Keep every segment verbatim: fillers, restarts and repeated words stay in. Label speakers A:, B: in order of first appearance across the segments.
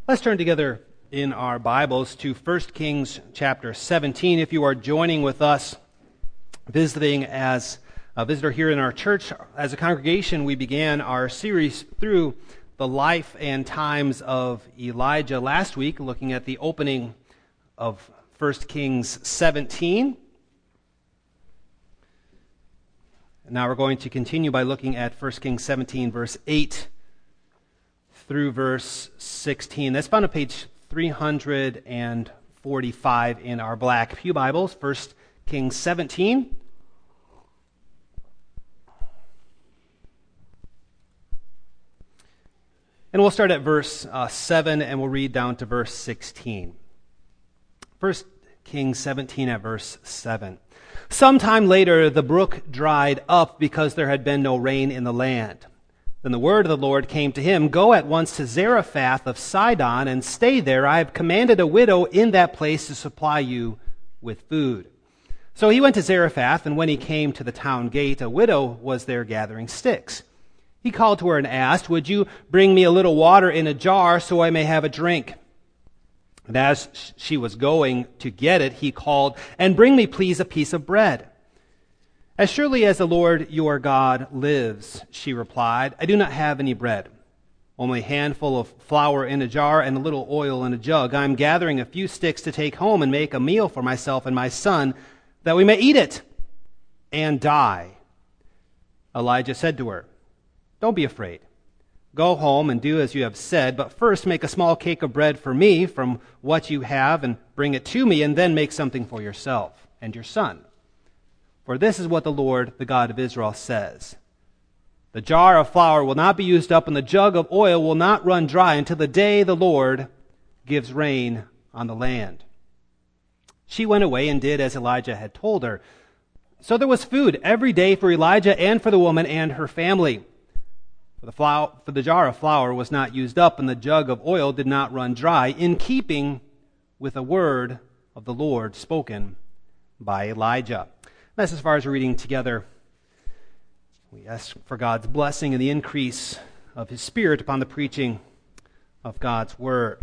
A: Let's turn together in our Bibles to First Kings chapter seventeen. If you are joining with us, visiting as a visitor here in our church, as a congregation, we began our series through the life and times of Elijah last week, looking at the opening of First Kings seventeen. Now we're going to continue by looking at First Kings seventeen, verse eight through verse sixteen. That's found on page three hundred forty-five in our black pew Bibles, First Kings seventeen. And we'll start at verse uh, seven and we'll read down to verse sixteen. First Kings seventeen at verse seven. Sometime later the brook dried up because there had been no rain in the land. Then the word of the Lord came to him, "Go at once to Zarephath of Sidon and stay there. I have commanded a widow in that place to supply you with food." So he went to Zarephath, and when he came to the town gate, a widow was there gathering sticks. He called to her and asked, "Would you bring me a little water in a jar so I may have a drink?" And as she was going to get it, he called, "And bring me, please, a piece of bread." "As surely as the Lord your God lives," she replied, "I do not have any bread, only a handful of flour in a jar and a little oil in a jug. I am gathering a few sticks to take home and make a meal for myself and my son, that we may eat it and die." Elijah said to her, "Don't be afraid. Go home and do as you have said, but first make a small cake of bread for me from what you have and bring it to me, and then make something for yourself and your son. For this is what the Lord, the God of Israel, says. The jar of flour will not be used up, and the jug of oil will not run dry until the day the Lord gives rain on the land." She went away and did as Elijah had told her. So there was food every day for Elijah and for the woman and her family. For the, flour, for the jar of flour was not used up, and the jug of oil did not run dry, in keeping with the word of the Lord spoken by Elijah. That's as far as we're reading together. We ask for God's blessing and the increase of His Spirit upon the preaching of God's Word.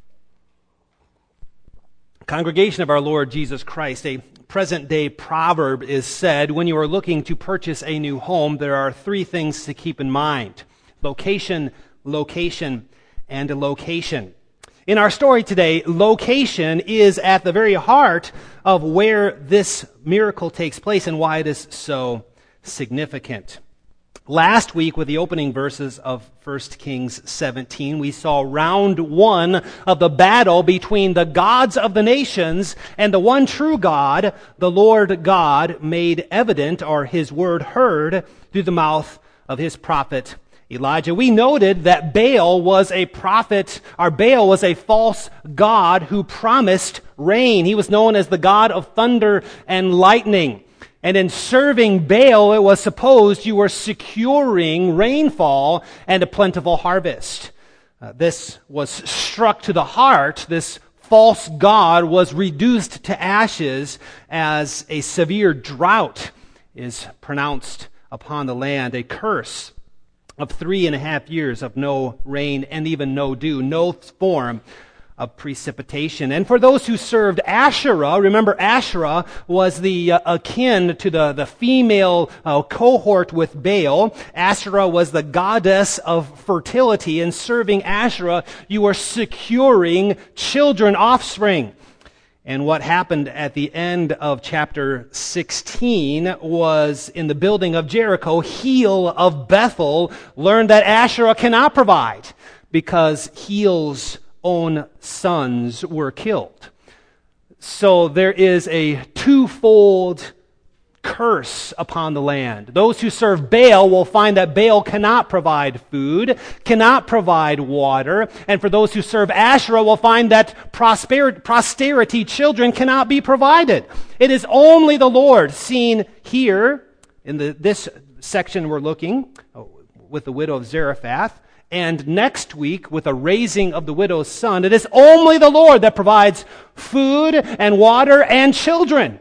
A: Congregation of our Lord Jesus Christ, a present-day proverb is said, when you are looking to purchase a new home, there are three things to keep in mind: location, location, and location. In our story today, location is at the very heart of where this miracle takes place and why it is so significant. Last week, with the opening verses of First Kings seventeen, we saw round one of the battle between the gods of the nations and the one true God, the Lord God, made evident, or His word heard, through the mouth of His prophet Elijah. We noted that Baal was a prophet, or Baal was a false god who promised rain. He was known as the god of thunder and lightning. And in serving Baal, it was supposed you were securing rainfall and a plentiful harvest. Uh, this was struck to the heart. This false god was reduced to ashes as a severe drought is pronounced upon the land, a curse of three and a half years of no rain and even no dew, no form of precipitation. And for those who served Asherah, remember Asherah was the uh, akin to the, the female uh, cohort with Baal. Asherah was the goddess of fertility. In serving Asherah, you were securing children, offspring. And what happened at the end of chapter sixteen was, in the building of Jericho, Heel of Bethel learned that Asherah cannot provide because Heel's own sons were killed. So there is a twofold curse upon the land. Those who serve Baal will find that Baal cannot provide food, cannot provide water, and for those who serve Asherah will find that prosperity, posterity, children cannot be provided. It is only the Lord, seen here in the, this section we're looking with the widow of Zarephath, and next week with the raising of the widow's son. It is only the Lord that provides food and water and children.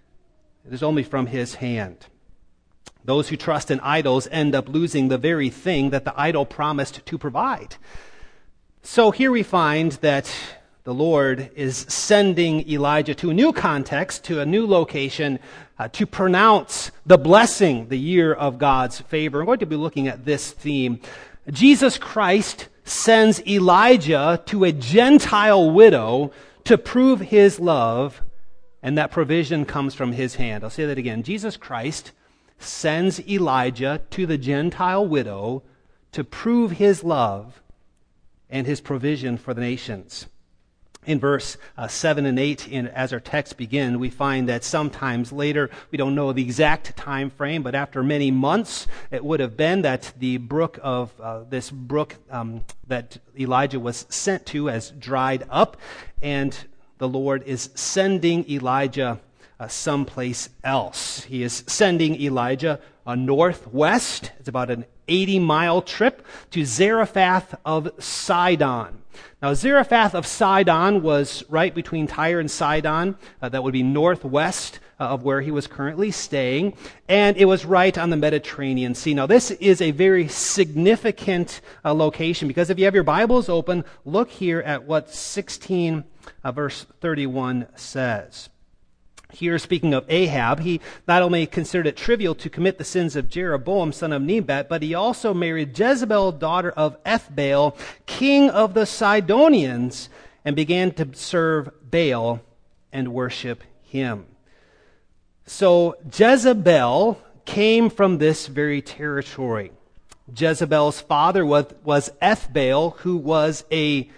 A: It is only from His hand. Those who trust in idols end up losing the very thing that the idol promised to provide. So here we find that the Lord is sending Elijah to a new context, to a new location, uh, to pronounce the blessing, the year of God's favor. We're going to be looking at this theme. Jesus Christ sends Elijah to a Gentile widow to prove his love, and that provision comes from his hand. I'll say that again. Jesus Christ sends Elijah to the Gentile widow to prove his love and his provision for the nations. In verse uh, seven and eight, in, as our text begin, we find that sometimes later, we don't know the exact time frame, but after many months, it would have been that the brook of, uh, this brook um, that Elijah was sent to has dried up, and the Lord is sending Elijah uh, someplace else. He is sending Elijah uh, northwest. It's about an eighty-mile trip to Zarephath of Sidon. Now, Zarephath of Sidon was right between Tyre and Sidon. Uh, that would be northwest uh, of where he was currently staying. And it was right on the Mediterranean Sea. Now, this is a very significant uh, location, because if you have your Bibles open, look here at what sixteen uh, verse thirty-one says. Here, speaking of Ahab, he not only considered it trivial to commit the sins of Jeroboam, son of Nebat, but he also married Jezebel, daughter of Ethbaal, king of the Sidonians, and began to serve Baal and worship him. So Jezebel came from this very territory. Jezebel's father was, was Ethbaal, who was a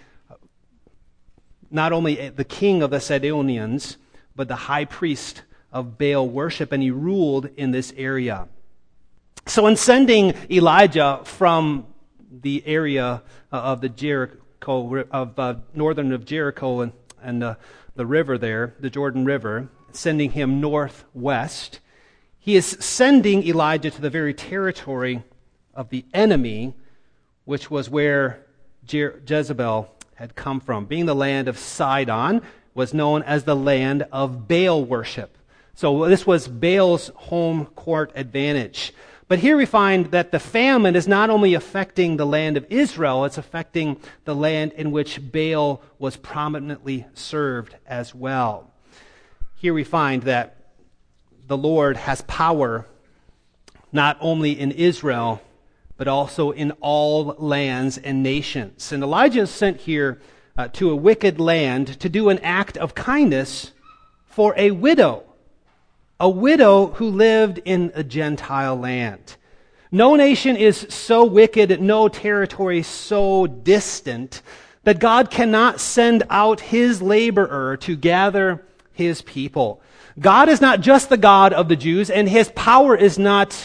A: not only the king of the Sidonians, but the high priest of Baal worship, and he ruled in this area. So in sending Elijah from the area of the Jericho, of uh, northern of Jericho and, and uh, the river there, the Jordan River, sending him northwest, he is sending Elijah to the very territory of the enemy, which was where Je- Jezebel had come from. Being the land of Sidon, was known as the land of Baal worship. So this was Baal's home court advantage. But here we find that the famine is not only affecting the land of Israel, it's affecting the land in which Baal was prominently served as well. Here we find that the Lord has power not only in Israel, but also in all lands and nations. And Elijah is sent here Uh, to a wicked land to do an act of kindness for a widow, a widow who lived in a Gentile land. No nation is so wicked, no territory so distant, that God cannot send out his laborer to gather his people. God is not just the God of the Jews, and his power is not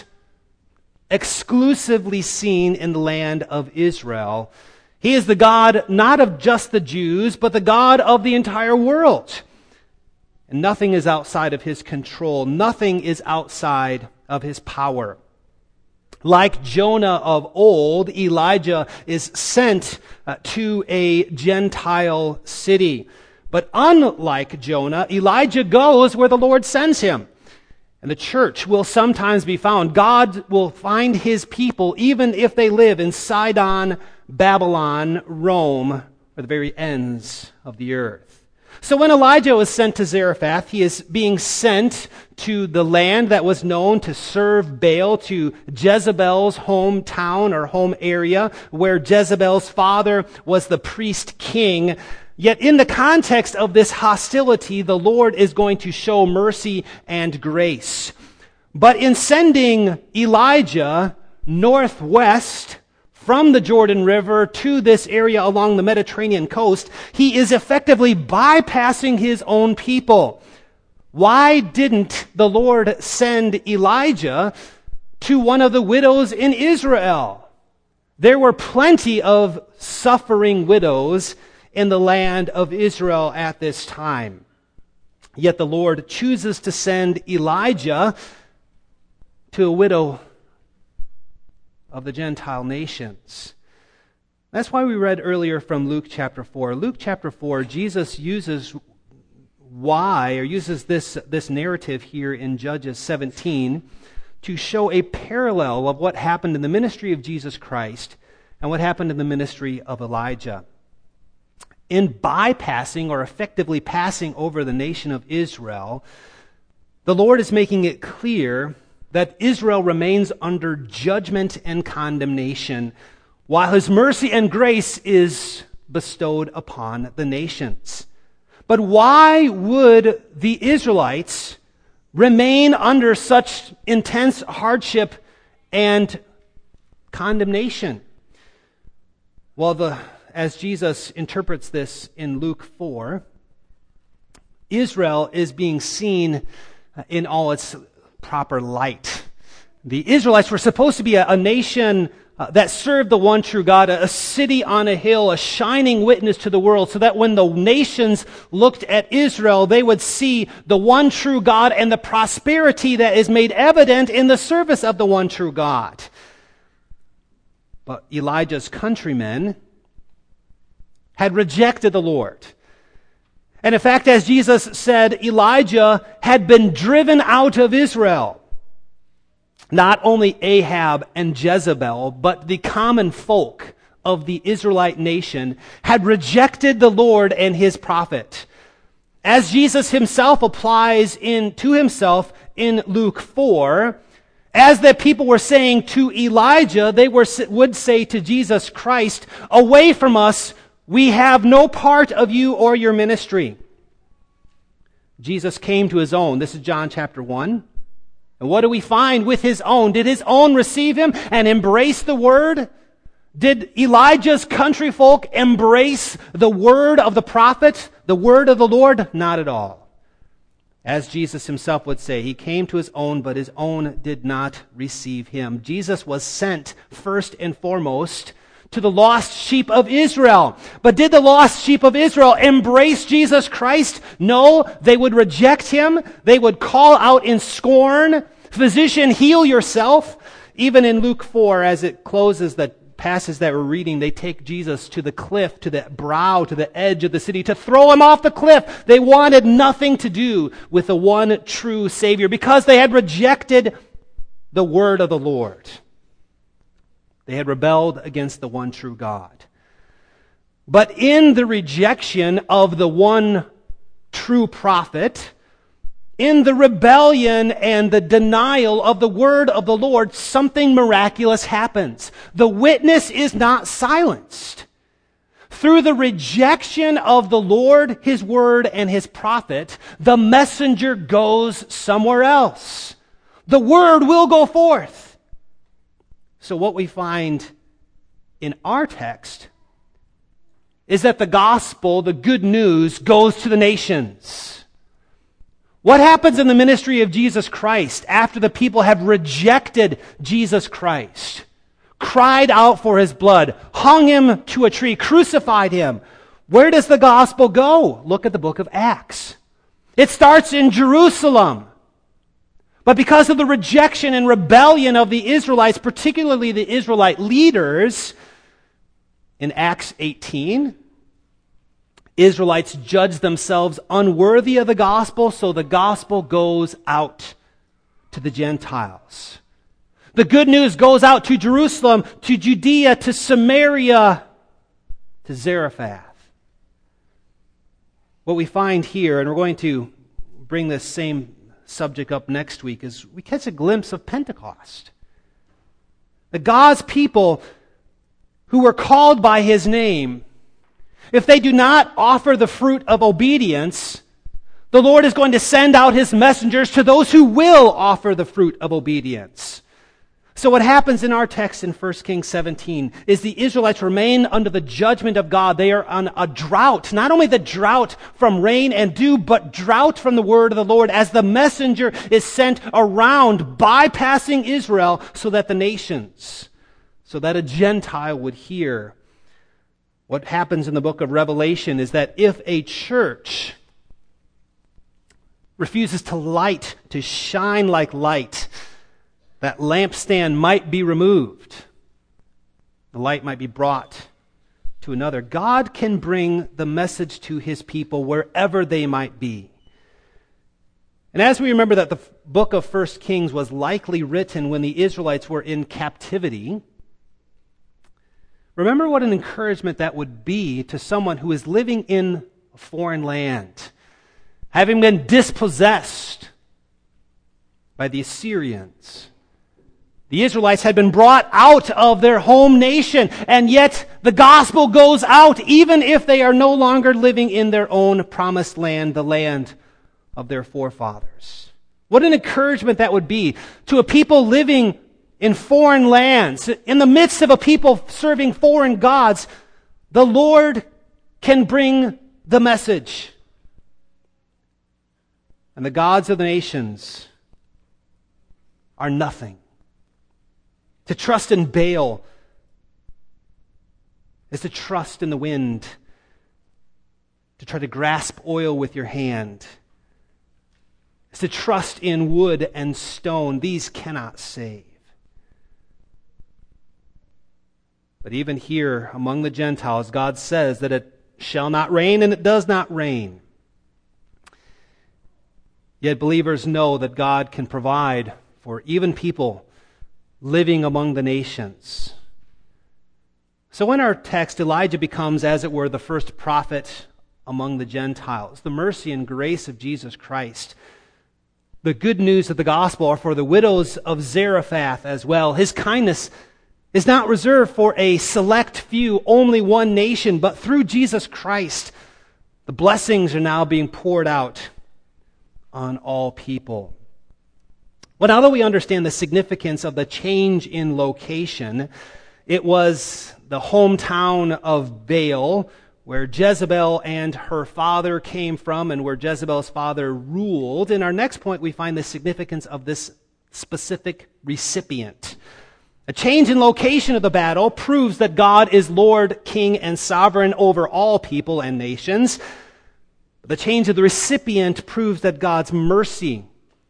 A: exclusively seen in the land of Israel. He is the God not of just the Jews, but the God of the entire world. And nothing is outside of his control. Nothing is outside of his power. Like Jonah of old, Elijah is sent uh, to a Gentile city. But unlike Jonah, Elijah goes where the Lord sends him. And the church will sometimes be found. God will find his people even if they live in Sidon, Babylon, Rome, or the very ends of the earth. So when Elijah was sent to Zarephath, he is being sent to the land that was known to serve Baal, to Jezebel's hometown or home area, where Jezebel's father was the priest king. Yet in the context of this hostility, the Lord is going to show mercy and grace. But in sending Elijah northwest from the Jordan River to this area along the Mediterranean coast, he is effectively bypassing his own people. Why didn't the Lord send Elijah to one of the widows in Israel? There were plenty of suffering widows in the land of Israel at this time. Yet the Lord chooses to send Elijah to a widow of the Gentile nations. That's why we read earlier from Luke chapter four. Luke chapter four, Jesus uses why, or uses this, this narrative here in Judges seventeen to show a parallel of what happened in the ministry of Jesus Christ and what happened in the ministry of Elijah. in bypassing or effectively passing over the nation of Israel, the Lord is making it clear that Israel remains under judgment and condemnation, while his mercy and grace is bestowed upon the nations. But why would the Israelites remain under such intense hardship and condemnation? Well, the, as Jesus interprets this in Luke four, Israel is being seen in all its proper light. The Israelites were supposed to be a, a nation uh, that served the one true God, a, a city on a hill, a shining witness to the world, so that when the nations looked at Israel, they would see the one true God and the prosperity that is made evident in the service of the one true God. But Elijah's countrymen had rejected the Lord. And in fact, as Jesus said, Elijah had been driven out of Israel. Not only Ahab and Jezebel, but the common folk of the Israelite nation had rejected the Lord and his prophet. As Jesus himself applies in to himself in Luke four, as the people were saying to Elijah, they were, would say to Jesus Christ, "Away from us, we have no part of you or your ministry." Jesus came to his own. This is John chapter one. And what do we find with his own? Did his own receive him and embrace the word? Did Elijah's country folk embrace the word of the prophet, the word of the Lord? Not at all. As Jesus himself would say, he came to his own, but his own did not receive him. Jesus was sent first and foremost to the lost sheep of Israel. But did the lost sheep of Israel embrace Jesus Christ? No, they would reject him. They would call out in scorn, "Physician, heal yourself." Even in Luke four, as it closes the passage that we're reading, they take Jesus to the cliff, to the brow, to the edge of the city to throw him off the cliff. They wanted nothing to do with the one true Savior because they had rejected the word of the Lord. They had rebelled against the one true God. But in the rejection of the one true prophet, in the rebellion and the denial of the word of the Lord, something miraculous happens. The witness is not silenced. Through the rejection of the Lord, his word, and his prophet, the messenger goes somewhere else. The word will go forth. So what we find in our text is that the gospel, the good news, goes to the nations. What happens in the ministry of Jesus Christ after the people have rejected Jesus Christ, cried out for his blood, hung him to a tree, crucified him? Where does the gospel go? Look at the book of Acts. It starts in Jerusalem. But because of the rejection and rebellion of the Israelites, particularly the Israelite leaders, in Acts eighteen, Israelites judge themselves unworthy of the gospel, so the gospel goes out to the Gentiles. The good news goes out to Jerusalem, to Judea, to Samaria, to Zarephath. What we find here, and we're going to bring this same subject up next week, is we catch a glimpse of Pentecost. The God's people who were called by his name, if they do not offer the fruit of obedience, the Lord is going to send out his messengers to those who will offer the fruit of obedience. So what happens in our text in First Kings seventeen is the Israelites remain under the judgment of God. They are on a drought, not only the drought from rain and dew, but drought from the word of the Lord as the messenger is sent around, bypassing Israel so that the nations, so that a Gentile would hear. What happens in the book of Revelation is that if a church refuses to light, to shine like light, that lampstand might be removed. The light might be brought to another. God can bring the message to his people wherever they might be. And as we remember that the book of First Kings was likely written when the Israelites were in captivity, Remember what an encouragement that would be to someone who is living in a foreign land, having been dispossessed by the Assyrians. The Israelites had been brought out of their home nation, and yet the gospel goes out even if they are no longer living in their own promised land, the land of their forefathers. What an encouragement that would be to a people living in foreign lands, in the midst of a people serving foreign gods. The Lord can bring the message. And the gods of the nations are nothing. To trust in Baal is to trust in the wind, to try to grasp oil with your hand. It's to trust in wood and stone. These cannot save. But even here among the Gentiles, God says that it shall not rain, and it does not rain. Yet believers know that God can provide for even people living among the nations. So in our text, Elijah becomes, as it were, the first prophet among the Gentiles. The mercy and grace of Jesus Christ. The good news of the gospel are for the widows of Zarephath as well. His kindness is not reserved for a select few, only one nation, but through Jesus Christ, the blessings are now being poured out on all people. Well, now that we understand the significance of the change in location, it was the hometown of Baal, where Jezebel and her father came from and where Jezebel's father ruled. In our next point, we find the significance of this specific recipient. A change in location of the battle proves that God is Lord, King, and sovereign over all people and nations. The change of the recipient proves that God's mercy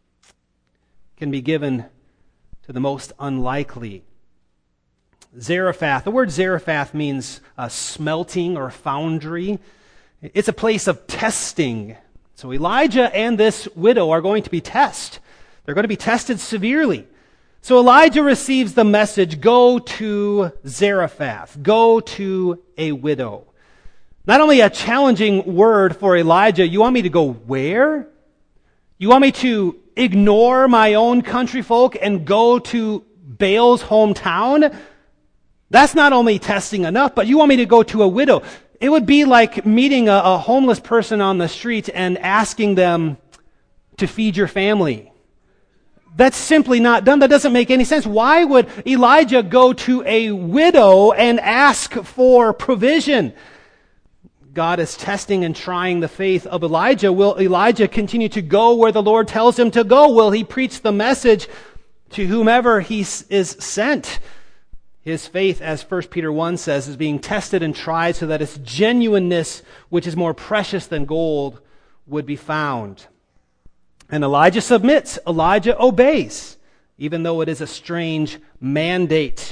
A: can be given to the most unlikely. Zarephath, the word Zarephath means uh, smelting or foundry. It's a place of testing. So Elijah and this widow are going to be tested. They're going to be tested severely. So Elijah receives the message, go to Zarephath, go to a widow. Not only a challenging word for Elijah, you want me to go where? You want me to ignore my own country folk and go to Baal's hometown? That's not only testing enough, but you want me to go to a widow. It would be like meeting a, a homeless person on the street and asking them to feed your family. That's simply not done. That doesn't make any sense. Why would Elijah go to a widow and ask for provision? God is testing and trying the faith of Elijah. Will Elijah continue to go where the Lord tells him to go? Will he preach the message to whomever he is sent? His faith, as First Peter one says, is being tested and tried so that its genuineness, which is more precious than gold, would be found. And Elijah submits. Elijah obeys, even though it is a strange mandate.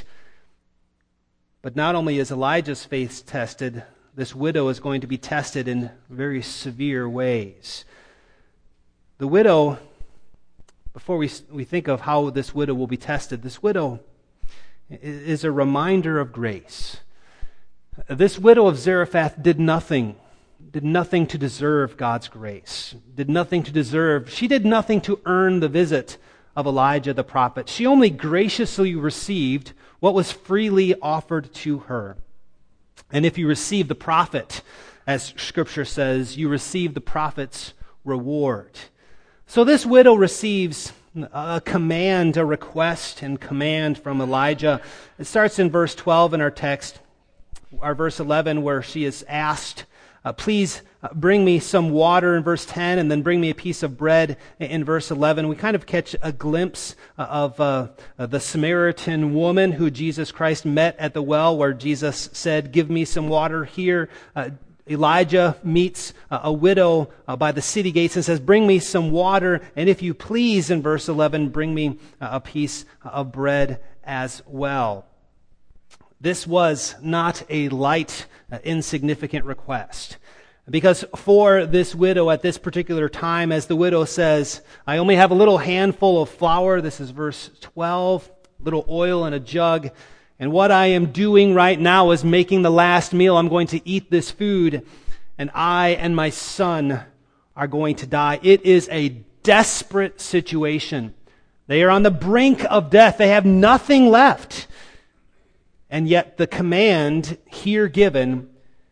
A: But not only is Elijah's faith tested, this widow is going to be tested in very severe ways. The widow, before we, we think of how this widow will be tested, this widow is a reminder of grace. This widow of Zarephath did nothing, did nothing to deserve God's grace, did nothing to deserve, she did nothing to earn the visit of Elijah the prophet. She only graciously received what was freely offered to her. And if you receive the prophet, as Scripture says, you receive the prophet's reward. So this widow receives a command, a request and command from Elijah. It starts in verse twelve in our text, our verse eleven, where she is asked, uh, please uh, bring me some water in verse ten, and then bring me a piece of bread in verse eleven. We kind of catch a glimpse uh, of uh, uh, the Samaritan woman who Jesus Christ met at the well, where Jesus said, give me some water here. Uh, Elijah meets a widow by the city gates and says, bring me some water, and if you please, in verse eleven, bring me a piece of bread as well. This was not a light, insignificant request. Because for this widow at this particular time, as the widow says, I only have a little handful of flour, this is verse twelve, little oil in a jug, And what I am doing right now is making the last meal. I'm going to eat this food, and I and my son are going to die. It is a desperate situation. They are on the brink of death. They have nothing left. And yet the command here given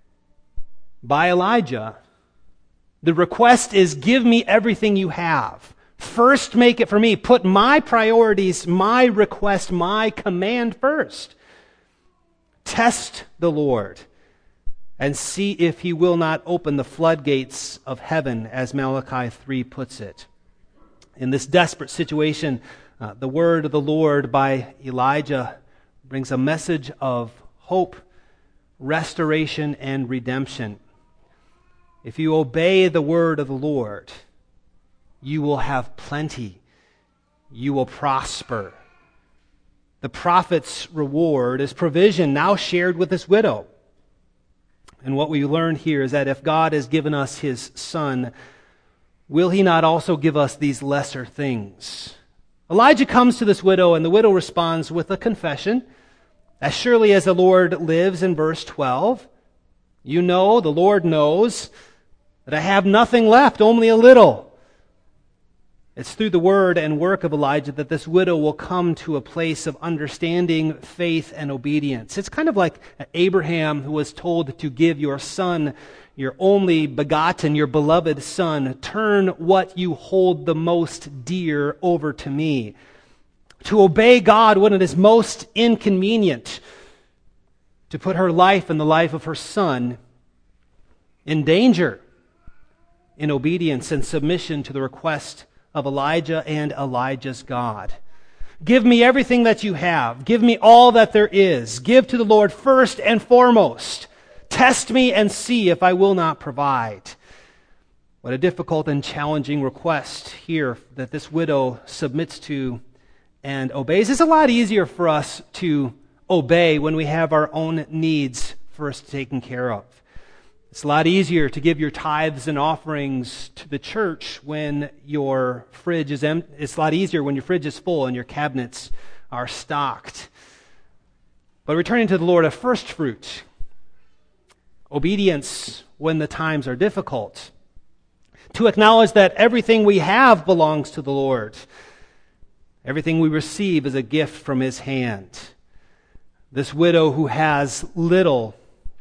A: by Elijah, the request is, give me everything you have. First make it for me. Put my priorities, my request, my command first. Test the Lord and see if he will not open the floodgates of heaven, as Malachi three puts it. In this desperate situation, uh, the word of the Lord by Elijah brings a message of hope, restoration, and redemption. If you obey the word of the Lord, you will have plenty. You will prosper. The prophet's reward is provision now shared with this widow. And what we learn here is that if God has given us his son, will he not also give us these lesser things? Elijah comes to this widow, and the widow responds with a confession. As surely as the Lord lives, in verse twelve, you know, the Lord knows, that I have nothing left, only a little. It's through the word and work of Elijah that this widow will come to a place of understanding, faith, and obedience. It's kind of like Abraham, who was told to give your son, your only begotten, your beloved son, turn what you hold the most dear over to me. To obey God when it is most inconvenient, to put her life and the life of her son in danger, in obedience and submission to the request of Elijah and Elijah's God. Give me everything that you have. Give me all that there is. Give to the Lord first and foremost. Test me and see if I will not provide. What a difficult and challenging request here that this widow submits to and obeys. It's a lot easier for us to obey when we have our own needs first taken care of. It's a lot easier to give your tithes and offerings to the church when your fridge is empty. It's a lot easier when your fridge is full and your cabinets are stocked. But returning to the Lord, a first fruit, obedience when the times are difficult, to acknowledge that everything we have belongs to the Lord. Everything we receive is a gift from his hand. This widow who has little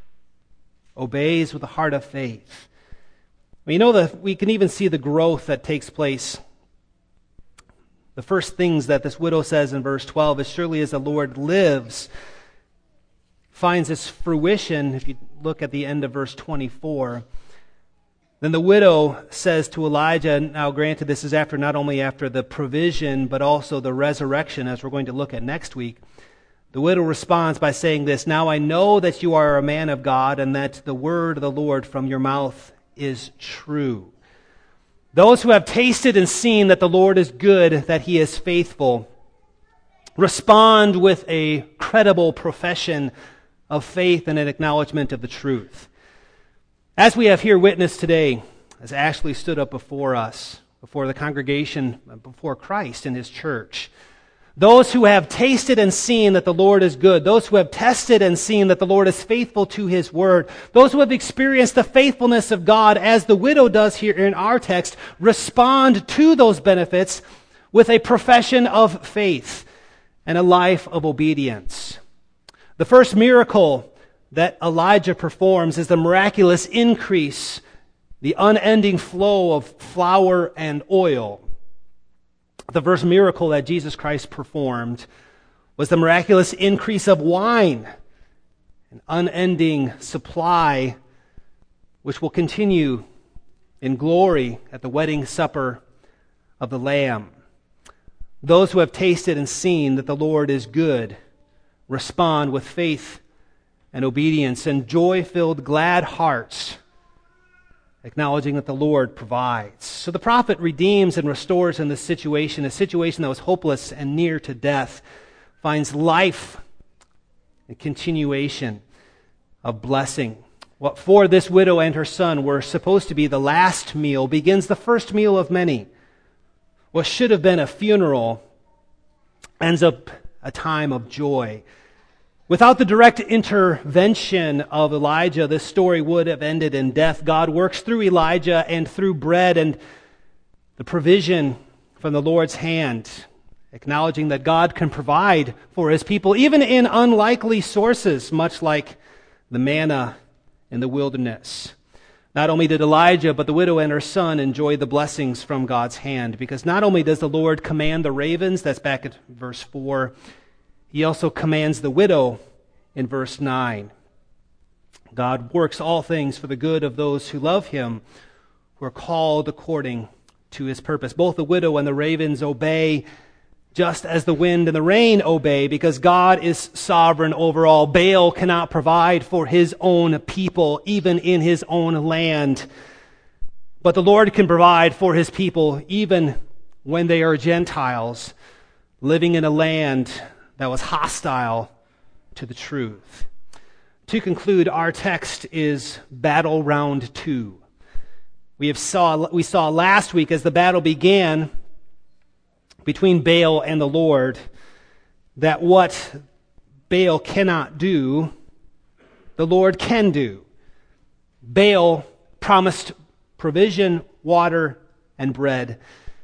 A: obeys with a heart of faith. We know that we can even see the growth that takes place. The first things that this widow says in verse twelve, as surely as the Lord lives, finds its fruition. If you look at the end of verse twenty-four, then the widow says to Elijah, now granted this is after not only after the provision, but also the resurrection, as we're going to look at next week. The widow responds by saying this, now I know that you are a man of God and that the word of the Lord from your mouth is true. Those who have tasted and seen that the Lord is good, that he is faithful, respond with a credible profession of faith and an acknowledgement of the truth. As we have here witnessed today, as Ashley stood up before us, before the congregation, before Christ in his church, those who have tasted and seen that the Lord is good, those who have tested and seen that the Lord is faithful to his word, those who have experienced the faithfulness of God, as the widow does here in our text, respond to those benefits with a profession of faith and a life of obedience. The first miracle that Elijah performs is the miraculous increase, the unending flow of flour and oil. The first miracle that Jesus Christ performed was the miraculous increase of wine, an unending supply which will continue in glory at the wedding supper of the Lamb. Those who have tasted and seen that the Lord is good respond with faith and obedience and joy-filled, glad hearts, acknowledging that the Lord provides. So the prophet redeems and restores in this situation, a situation that was hopeless and near to death, finds life and continuation of blessing. What for this widow and her son were supposed to be the last meal begins the first meal of many. What should have been a funeral ends up a time of joy. Without the direct intervention of Elijah, this story would have ended in death. God works through Elijah and through bread and the provision from the Lord's hand, acknowledging that God can provide for his people, even in unlikely sources, much like the manna in the wilderness. Not only did Elijah, but the widow and her son enjoy the blessings from God's hand, because not only does the Lord command the ravens, that's back at verse four, he also commands the widow in verse nine. God works all things for the good of those who love him, who are called according to his purpose. Both the widow and the ravens obey, just as the wind and the rain obey, because God is sovereign over all. Baal cannot provide for his own people, even in his own land. But the Lord can provide for his people, even when they are Gentiles, living in a land that was hostile to the truth. To conclude, our text is battle round two. We have saw we saw last week as the battle began between Baal and the Lord that what Baal cannot do, the Lord can do. Baal promised provision, water, and bread.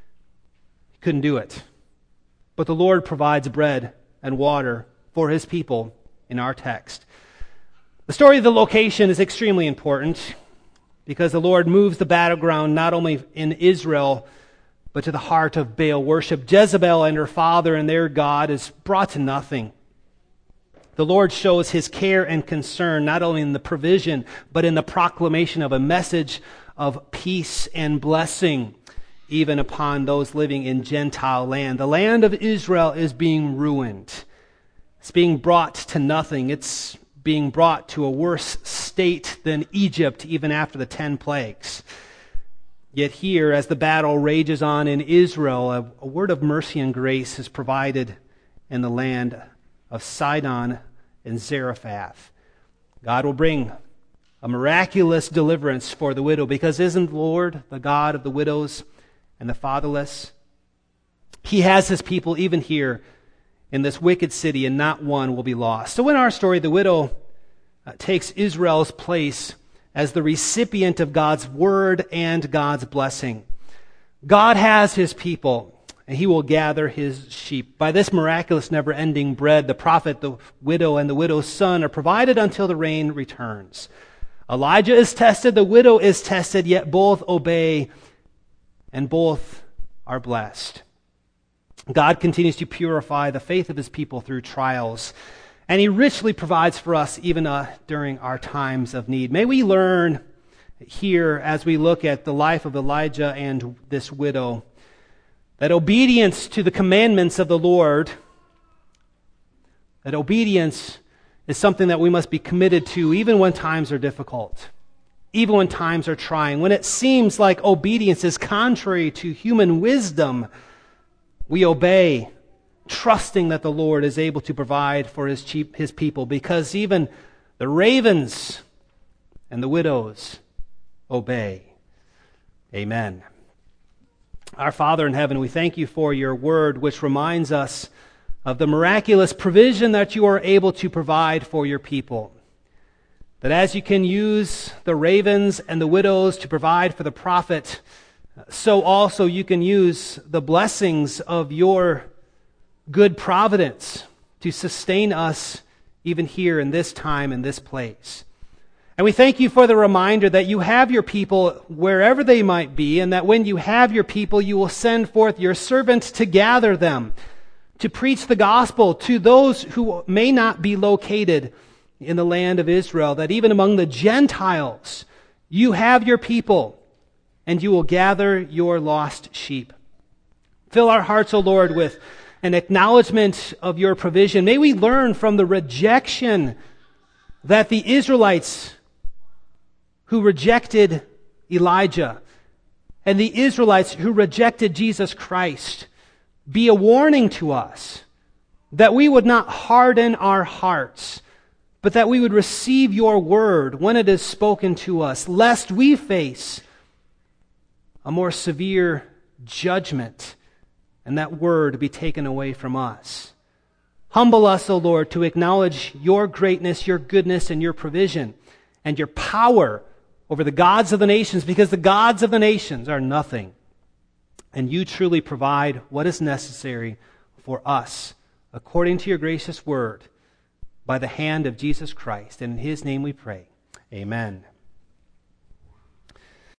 A: He couldn't do it. But the Lord provides bread and water for his people in our text. The story of the location is extremely important because the Lord moves the battleground not only in Israel, but to the heart of Baal worship. Jezebel and her father and their God is brought to nothing. The Lord shows his care and concern not only in the provision, but in the proclamation of a message of peace and blessing, even upon those living in Gentile land. The land of Israel is being ruined. It's being brought to nothing. It's being brought to a worse state than Egypt, even after the ten plagues. Yet here, as the battle rages on in Israel, a, a word of mercy and grace is provided in the land of Sidon and Zarephath. God will bring a miraculous deliverance for the widow, because isn't the Lord the God of the widows and the fatherless? He has his people even here in this wicked city, and not one will be lost. So in our story, the widow uh, takes Israel's place as the recipient of God's word and God's blessing. God has his people, and he will gather his sheep. By this miraculous never-ending bread, the prophet, the widow, and the widow's son are provided until the rain returns. Elijah is tested, the widow is tested, yet both obey, and both are blessed. God continues to purify the faith of his people through trials, and he richly provides for us even uh, during our times of need. May we learn here, as we look at the life of Elijah and this widow, that obedience to the commandments of the Lord, that obedience is something that we must be committed to even when times are difficult, even when times are trying. When it seems like obedience is contrary to human wisdom, we obey, trusting that the Lord is able to provide for his cheap, his people, because even the ravens and the widows obey. Amen. Our Father in heaven, we thank you for your word, which reminds us of the miraculous provision that you are able to provide for your people. That as you can use the ravens and the widows to provide for the prophet, so also you can use the blessings of your good providence to sustain us even here in this time, in this place. And we thank you for the reminder that you have your people wherever they might be, and that when you have your people, you will send forth your servant to gather them, to preach the gospel to those who may not be located in the land of Israel, that even among the Gentiles, you have your people, and you will gather your lost sheep. Fill our hearts, O Lord, with an acknowledgement of your provision. May we learn from the rejection that the Israelites who rejected Elijah and the Israelites who rejected Jesus Christ be a warning to us, that we would not harden our hearts, but that we would receive your word when it is spoken to us, lest we face a more severe judgment and that word be taken away from us. Humble us, O Lord, to acknowledge your greatness, your goodness, and your provision, and your power over the gods of the nations, because the gods of the nations are nothing. And you truly provide what is necessary for us, according to your gracious word, by the hand of Jesus Christ. And in his name we pray. Amen.